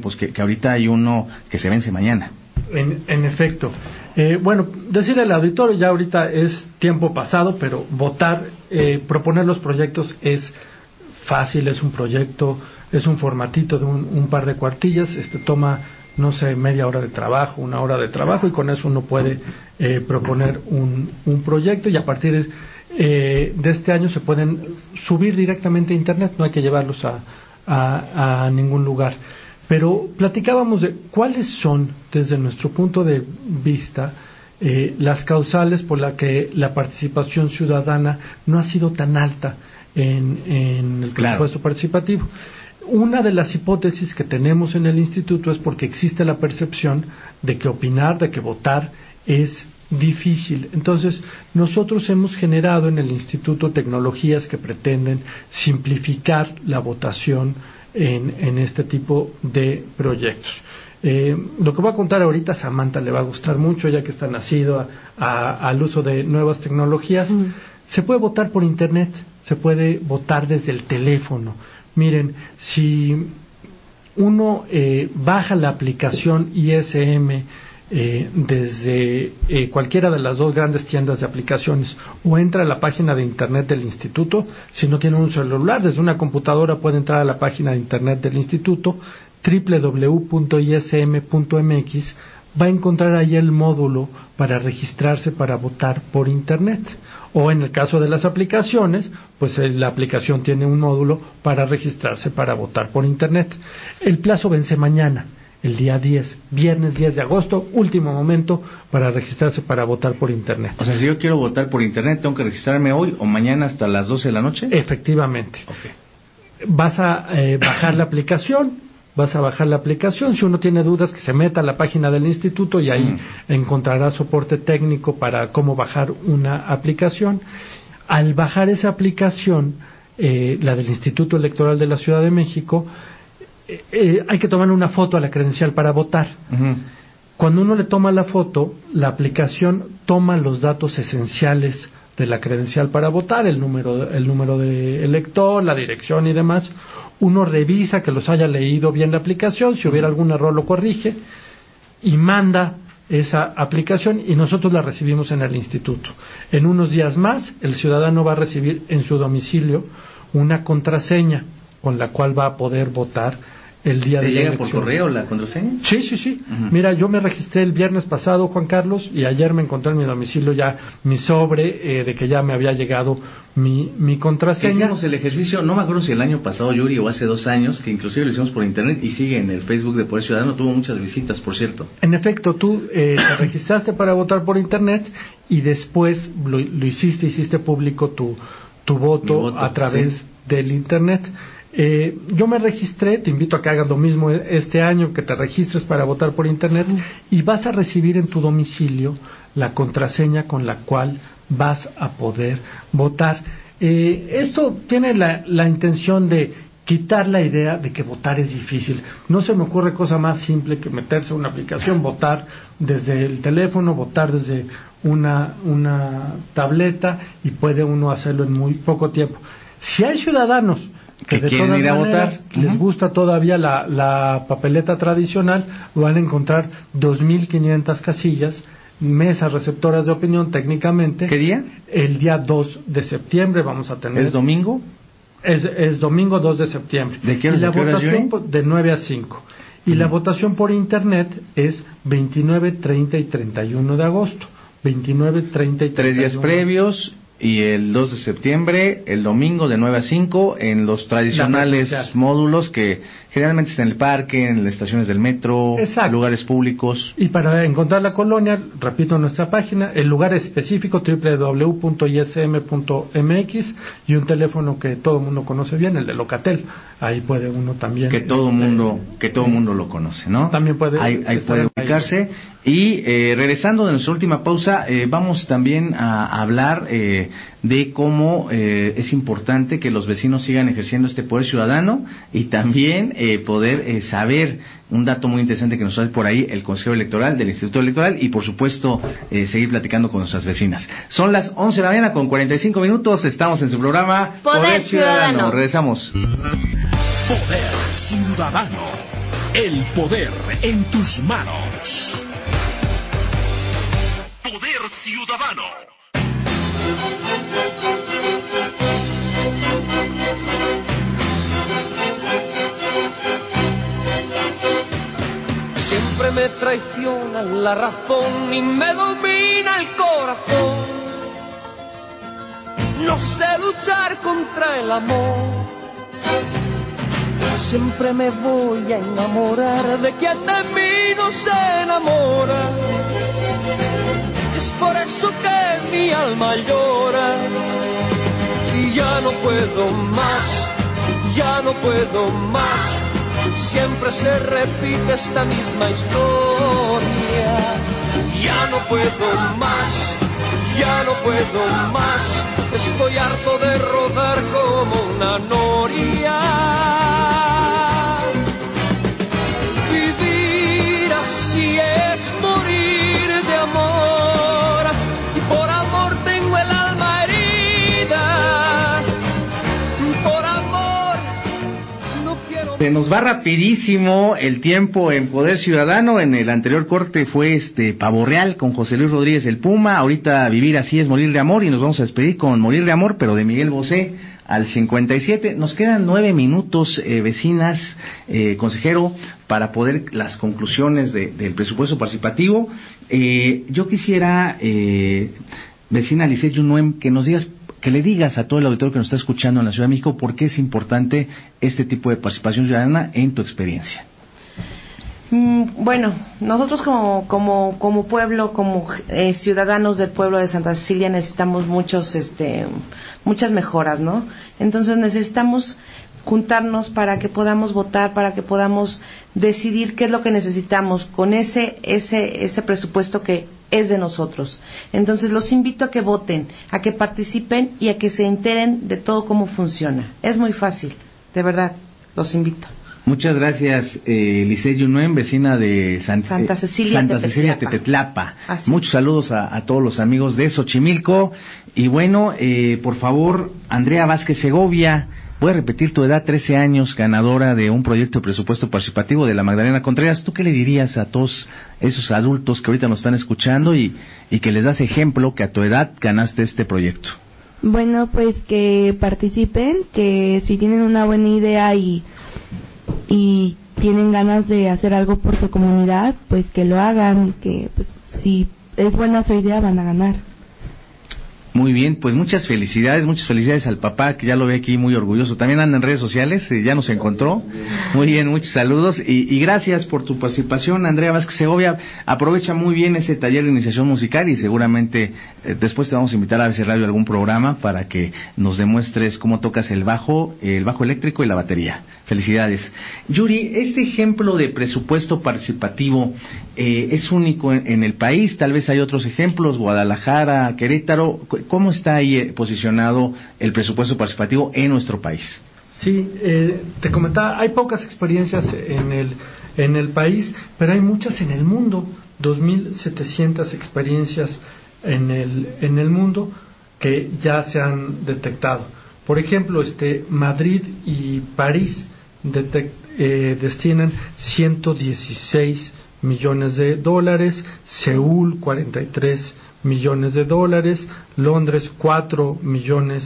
ahorita hay uno que se vence mañana. En efecto. Bueno, decirle al auditorio, ya ahorita es tiempo pasado, pero votar, proponer los proyectos es fácil, es un proyecto, es un formatito de un par de cuartillas, toma, no sé, media hora de trabajo, 1 hora de trabajo, y con eso uno puede proponer un proyecto, y a partir de este año se pueden subir directamente a Internet, no hay que llevarlos a ningún lugar. Pero platicábamos de cuáles son, desde nuestro punto de vista, las causales por las que la participación ciudadana no ha sido tan alta en el presupuesto participativo. Una de las hipótesis que tenemos en el instituto es porque existe la percepción de que opinar, de que votar es difícil. Entonces, nosotros hemos generado en el instituto tecnologías que pretenden simplificar la votación en este tipo de proyectos. Lo que voy a contar ahorita a Samantha le va a gustar mucho, ya que está nacido al uso de nuevas tecnologías. Se puede votar por Internet, se puede votar desde el teléfono. Miren, si uno baja la aplicación ISM desde cualquiera de las 2 grandes tiendas de aplicaciones o entra a la página de Internet del instituto, si no tiene un celular, desde una computadora puede entrar a la página de Internet del instituto, www.ism.mx, va a encontrar ahí el módulo para registrarse para votar por Internet. O en el caso de las aplicaciones, pues la aplicación tiene un módulo para registrarse para votar por Internet. El plazo vence mañana, el día 10, viernes 10 de agosto, último momento para registrarse para votar por Internet. O sea, si yo quiero votar por Internet, ¿tengo que registrarme hoy o mañana hasta las 12 de la noche? Efectivamente. Okay. Vas a bajar la aplicación. Si uno tiene dudas, que se meta a la página del instituto y ahí encontrará soporte técnico para cómo bajar una aplicación. Al bajar esa aplicación, la del Instituto Electoral de la Ciudad de México, hay que tomar una foto a la credencial para votar. Cuando uno le toma la foto, la aplicación toma los datos esenciales de la credencial para votar, el número de elector, la dirección y demás. Uno revisa que los haya leído bien la aplicación, si hubiera algún error lo corrige y manda esa aplicación y nosotros la recibimos en el instituto. En unos días más, el ciudadano va a recibir en su domicilio una contraseña con la cual va a poder votar el día de la elección. ¿Te llega por correo la contraseña? Sí. Mira, yo me registré el viernes pasado, Juan Carlos, y ayer me encontré en mi domicilio ya mi sobre de que ya me había llegado mi contraseña. Hicimos el ejercicio, no me acuerdo si el año pasado, Yuri, o hace 2 años, que inclusive lo hicimos por Internet y sigue en el Facebook de Poder Ciudadano, tuvo muchas visitas, por cierto. En efecto, tú te registraste para votar por Internet y después lo hiciste público tu voto a través del Internet. Yo me registré, te invito a que hagas lo mismo este año, que te registres para votar por Internet y vas a recibir en tu domicilio la contraseña con la cual vas a poder votar. Esto tiene la intención de quitar la idea de que votar es difícil. No se me ocurre cosa más simple que meterse a una aplicación, votar desde el teléfono, votar desde una tableta y puede uno hacerlo en muy poco tiempo. Si hay ciudadanos que de todas maneras les gusta todavía la papeleta tradicional, van a encontrar 2.500 casillas, mesas receptoras de opinión técnicamente. ¿Qué día? El día 2 de septiembre vamos a tener. ¿Es domingo? Es domingo 2 de septiembre. ¿De qué horas, de 9 a 5. Y la votación por Internet es 29, 30 y 31 de agosto. 29, 30 y 31. 3 días previos. Y el 2 de septiembre, el domingo de 9 a 5, en los tradicionales módulos que generalmente están en el parque, en las estaciones del metro, lugares públicos. Y para encontrar la colonia, repito nuestra página, el lugar específico www.ism.mx y un teléfono que todo el mundo conoce bien, el de Locatel. Ahí puede uno también. Que todo mundo lo conoce, ¿no? También puede. Ahí puede ubicarse. Y regresando de nuestra última pausa, vamos también a hablar de cómo es importante que los vecinos sigan ejerciendo este poder ciudadano y también poder saber un dato muy interesante que nos trae por ahí el consejero electoral del Instituto Electoral y por supuesto seguir platicando con nuestras vecinas. Son las 11 de la mañana con 45 minutos, estamos en su programa Poder Ciudadano. Regresamos. Poder Ciudadano. El poder en tus manos. Poder Ciudadano. Siempre me traiciona la razón y me domina el corazón. No sé luchar contra el amor. Siempre me voy a enamorar de quien de mí no se enamora. Es por eso que mi alma llora. Y ya no puedo más, ya no puedo más. Siempre se repite esta misma historia. Ya no puedo más, ya no puedo más. Estoy harto de rodar como una noria. Vivir así es morir de amor. Y por amor tengo el alma herida. Por amor no quiero. Se nos va rapidísimo el tiempo en Poder Ciudadano. En el anterior corte fue Pavo Real con José Luis Rodríguez el Puma. Ahorita Vivir así es morir de amor, y nos vamos a despedir con Morir de amor, pero de Miguel Bosé al 57. Nos quedan 9 minutos, vecinas, consejero, para poder las conclusiones del presupuesto participativo. Yo quisiera, vecina Lisette Junuen, que nos digas, que le digas a todo el auditorio que nos está escuchando en la Ciudad de México por qué es importante este tipo de participación ciudadana en tu experiencia. Bueno, nosotros como pueblo, como ciudadanos del pueblo de Santa Cecilia necesitamos muchas mejoras, ¿no? Entonces necesitamos juntarnos para que podamos votar, para que podamos decidir qué es lo que necesitamos con ese presupuesto que es de nosotros. Entonces los invito a que voten, a que participen y a que se enteren de todo cómo funciona. Es muy fácil, de verdad, los invito. Muchas gracias, Lisette Junuen, vecina de Santa Cecilia Tepetlapa. Muchos saludos a todos los amigos de Xochimilco. Y bueno, por favor, Andrea Vázquez Segovia, voy a repetir tu edad, 13 años, ganadora de un proyecto de presupuesto participativo de la Magdalena Contreras. ¿Tú qué le dirías a todos esos adultos que ahorita nos están escuchando y que les das ejemplo que a tu edad ganaste este proyecto? Bueno, pues que participen, que si tienen una buena idea y tienen ganas de hacer algo por su comunidad, pues que lo hagan, que pues si es buena su idea van a ganar. Muy bien, pues muchas felicidades al papá, que ya lo ve aquí muy orgulloso. También anda en redes sociales, ya nos encontró. Muy bien, muchos saludos y gracias por tu participación, Andrea Vázquez Segovia. Aprovecha muy bien ese taller de iniciación musical y seguramente después te vamos a invitar a ABC Radio a algún programa para que nos demuestres cómo tocas el bajo eléctrico y la batería. Felicidades. Yuri, este ejemplo de presupuesto participativo es único en el país, tal vez hay otros ejemplos, Guadalajara, Querétaro. ¿Cómo está ahí posicionado el presupuesto participativo en nuestro país? Sí, te comentaba, hay pocas experiencias en el país, pero hay muchas en el mundo, 2.700 experiencias en el mundo que ya se han detectado. Por ejemplo, Madrid y París destinan 116 millones de dólares, Seúl 43 millones de dólares, Londres 4 millones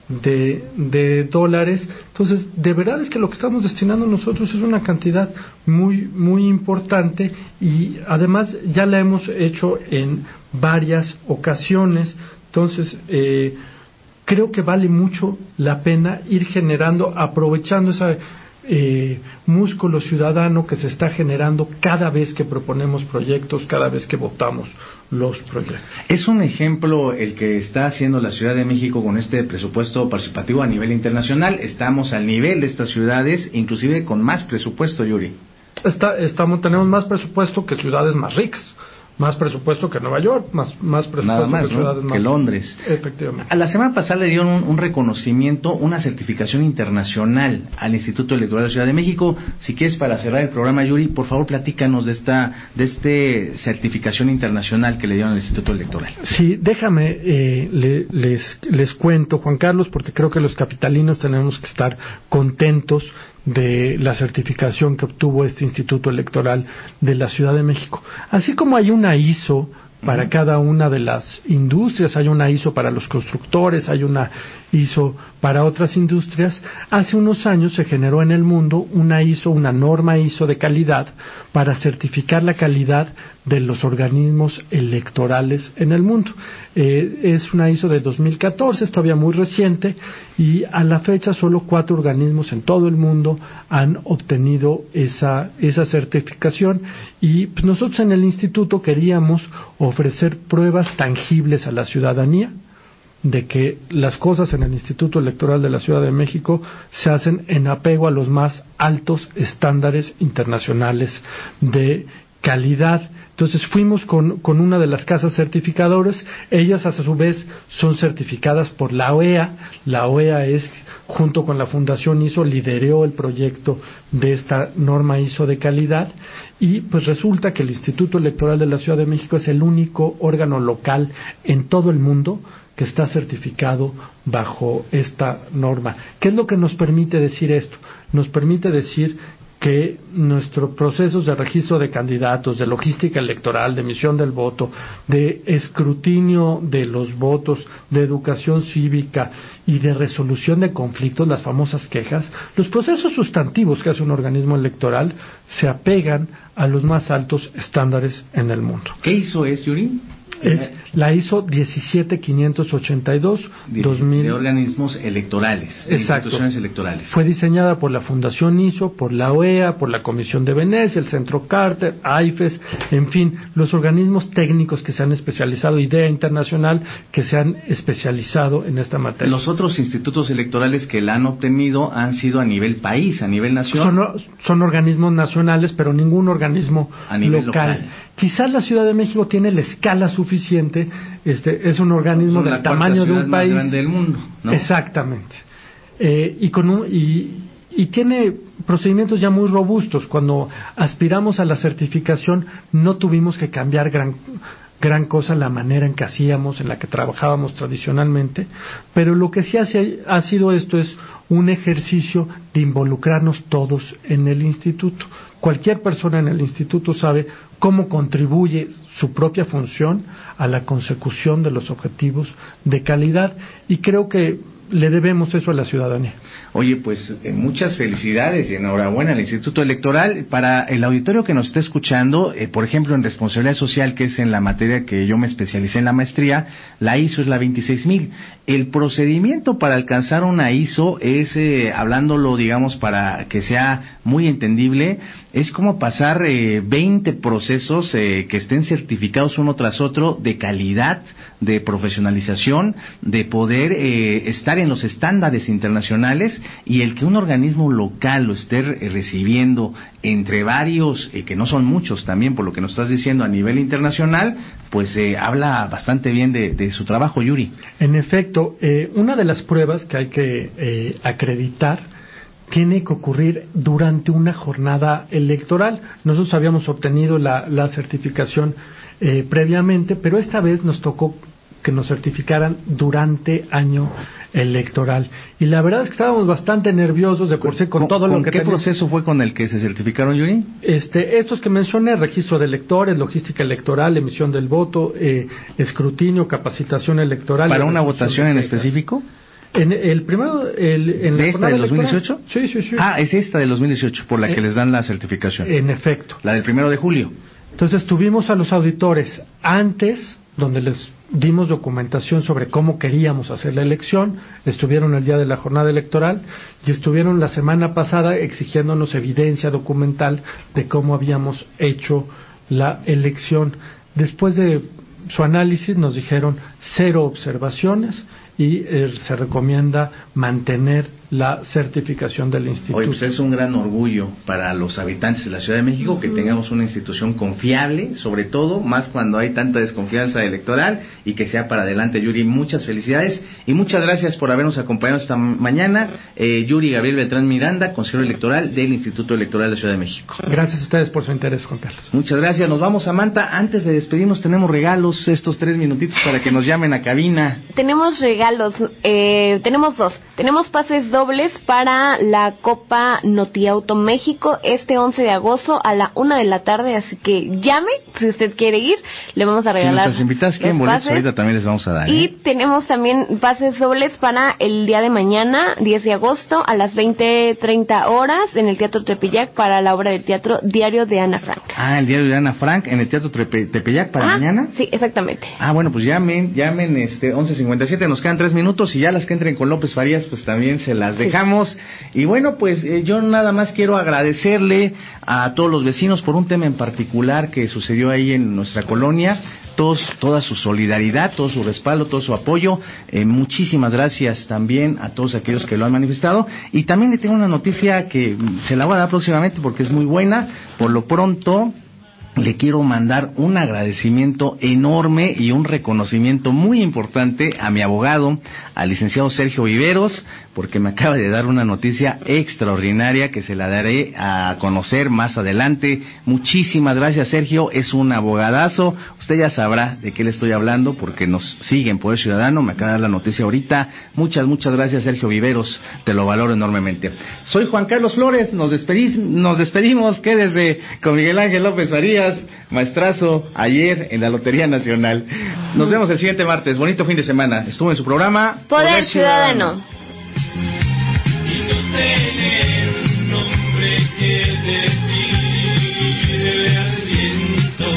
de dólares. Entonces, de verdad es que lo que estamos destinando nosotros es una cantidad muy muy importante y además ya la hemos hecho en varias ocasiones. Entonces, creo que vale mucho la pena ir generando, aprovechando ese músculo ciudadano que se está generando cada vez que proponemos proyectos, cada vez que votamos los proyectos. Es un ejemplo el que está haciendo la Ciudad de México con este presupuesto participativo a nivel internacional. Estamos al nivel de estas ciudades, inclusive con más presupuesto, Yuri. Tenemos más presupuesto que ciudades más ricas. Más presupuesto que Nueva York, más presupuesto nada más, que ciudades ¿no? más... que Londres. Efectivamente. A la semana pasada le dieron un reconocimiento, una certificación internacional al Instituto Electoral de la Ciudad de México. Si quieres, para cerrar el programa, Yuri, por favor, platícanos de este certificación internacional que le dieron al Instituto Electoral. Sí, déjame, les cuento, Juan Carlos, porque creo que los capitalinos tenemos que estar contentos de la certificación que obtuvo este Instituto Electoral de la Ciudad de México. Así como hay una ISO para cada una de las industrias, hay una ISO para los constructores, hay una ISO para otras industrias. Hace unos años se generó en el mundo una ISO, una norma ISO de calidad para certificar la calidad de los organismos electorales en el mundo. Es una ISO de 2014, es todavía muy reciente, y a la fecha solo 4 organismos en todo el mundo han obtenido esa certificación, y pues nosotros en el instituto queríamos ofrecer pruebas tangibles a la ciudadanía de que las cosas en el Instituto Electoral de la Ciudad de México se hacen en apego a los más altos estándares internacionales de calidad. Entonces fuimos con una de las casas certificadoras. Ellas a su vez son certificadas por la OEA. La OEA es, junto con la Fundación ISO, lideró el proyecto de esta norma ISO de calidad, y pues resulta que el Instituto Electoral de la Ciudad de México es el único órgano local en todo el mundo que está certificado bajo esta norma. ¿Qué es lo que nos permite decir esto? Nos permite decir que nuestros procesos de registro de candidatos, de logística electoral, de emisión del voto, de escrutinio de los votos, de educación cívica y de resolución de conflictos, las famosas quejas, los procesos sustantivos que hace un organismo electoral se apegan a los más altos estándares en el mundo. ¿Qué ISO es, Yuri? Es la ISO 17582 2000 de organismos electorales, de instituciones electorales. Fue diseñada por la Fundación ISO, por la OEA, por la Comisión de Venecia, el Centro Carter, AIFES, en fin, los organismos técnicos que se han especializado, IDEA Internacional, que se han especializado en esta materia. Los otros institutos electorales que la han obtenido han sido a nivel país, a nivel nacional. Son organismos nacionales, pero ningún organismo a nivel local. Quizás la Ciudad de México tiene la escala suficiente, es un organismo del tamaño de un país más grande del mundo, ¿no? Exactamente, y tiene procedimientos ya muy robustos. Cuando aspiramos a la certificación no tuvimos que cambiar gran cosa la manera en que hacíamos, en la que trabajábamos tradicionalmente, pero lo que sí ha sido esto es un ejercicio de involucrarnos todos en el instituto. Cualquier persona en el instituto sabe cómo contribuye su propia función a la consecución de los objetivos de calidad, y creo que le debemos eso a la ciudadanía. Oye, pues muchas felicidades y enhorabuena al Instituto Electoral. Para el auditorio que nos está escuchando, por ejemplo, en responsabilidad social, que es en la materia que yo me especialicé en la maestría, la ISO es la 26000. El procedimiento para alcanzar una ISO es, hablándolo, digamos, para que sea muy entendible, es como pasar 20 procesos que estén certificados uno tras otro de calidad, de profesionalización, de poder estar en los estándares internacionales, y el que un organismo local lo esté recibiendo entre varios, que no son muchos también por lo que nos estás diciendo a nivel internacional, pues habla bastante bien de su trabajo, Yuri. En efecto, una de las pruebas que hay que acreditar tiene que ocurrir durante una jornada electoral. Nosotros habíamos obtenido la certificación previamente, pero esta vez nos tocó que nos certificaran durante año electoral, y la verdad es que estábamos bastante nerviosos de por sí con todo lo que ¿Qué proceso fue con el que se certificaron, Yuri? Estos que mencioné: registro de electores, logística electoral, emisión del voto, escrutinio, capacitación electoral. ¿Para una votación en específico? En el primero, en ¿de esta del 2018? Sí. Ah, es esta del 2018 por la que les dan la certificación. En efecto. La del 1 de julio. Entonces tuvimos a los auditores antes, donde les dimos documentación sobre cómo queríamos hacer la elección. Estuvieron el día de la jornada electoral y estuvieron la semana pasada exigiéndonos evidencia documental de cómo habíamos hecho la elección. Después de su análisis nos dijeron 0 observaciones y se recomienda mantener la certificación del instituto. Oye, pues es un gran orgullo para los habitantes de la Ciudad de México que tengamos una institución confiable, sobre todo, más cuando hay tanta desconfianza electoral, y que sea para adelante. Yuri, muchas felicidades y muchas gracias por habernos acompañado esta mañana. Yuri Gabriel Beltrán Miranda, consejero electoral del Instituto Electoral de la Ciudad de México. Gracias a ustedes por su interés, Juan Carlos. Muchas gracias. Nos vamos, Samantha. Antes de despedirnos, tenemos regalos, estos 3 minutitos para que nos llamen a cabina. Tenemos regalos, tenemos 2. Tenemos pases dobles para la Copa Notiauto México este 11 de agosto a la 1 de la tarde, así que llame si usted quiere ir, le vamos a regalar. Si nuestras invitadas quieren boletos, ahorita también les vamos a dar. Y tenemos también pases dobles para el día de mañana, 10 de agosto, a las 20:30 horas en el Teatro Tepeyac para la obra de teatro Diario de Ana Frank. El Diario de Ana Frank en el Teatro Tepeyac para mañana. Sí, exactamente. Bueno, pues llamen 11:57, nos quedan 3 minutos y ya las que entren con López Farías pues también se las dejamos. Y bueno, pues yo nada más quiero agradecerle a todos los vecinos por un tema en particular que sucedió ahí en nuestra colonia. Toda su solidaridad, todo su respaldo, todo su apoyo. Muchísimas gracias también a todos aquellos que lo han manifestado. Y también le tengo una noticia que se la voy a dar próximamente porque es muy buena. Por lo pronto, le quiero mandar un agradecimiento enorme y un reconocimiento muy importante a mi abogado, al licenciado Sergio Viveros, porque me acaba de dar una noticia extraordinaria que se la daré a conocer más adelante. Muchísimas gracias, Sergio, es un abogadazo. Usted ya sabrá de qué le estoy hablando porque nos sigue en Poder Ciudadano, me acaba de dar la noticia ahorita. Muchas gracias, Sergio Viveros, te lo valoro enormemente. Soy Juan Carlos Flores, nos despedimos, quédese con Miguel Ángel López Farías, maestrazo, ayer en la Lotería Nacional. Nos vemos el siguiente martes, bonito fin de semana. Estuvo en su programa Poder Ciudadano. Y no tener un nombre que te tire aliento.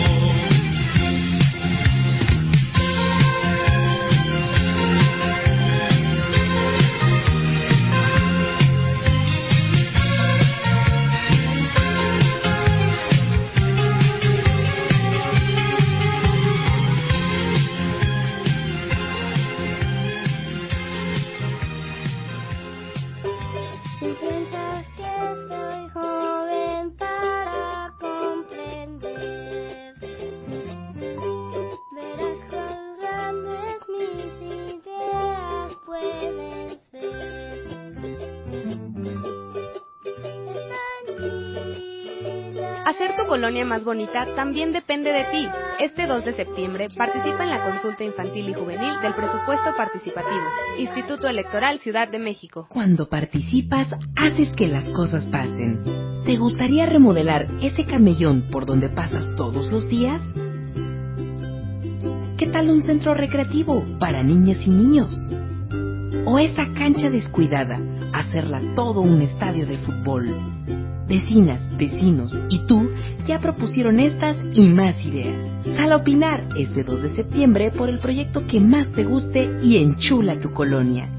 Hacer tu colonia más bonita también depende de ti. Este 2 de septiembre participa en la consulta infantil y juvenil del presupuesto participativo. Instituto Electoral Ciudad de México. Cuando participas, haces que las cosas pasen. ¿Te gustaría remodelar ese camellón por donde pasas todos los días? ¿Qué tal un centro recreativo para niñas y niños? ¿O esa cancha descuidada, hacerla todo un estadio de fútbol? Vecinas, vecinos y tú ya propusieron estas y más ideas. Sal a opinar este 2 de septiembre por el proyecto que más te guste y enchula tu colonia.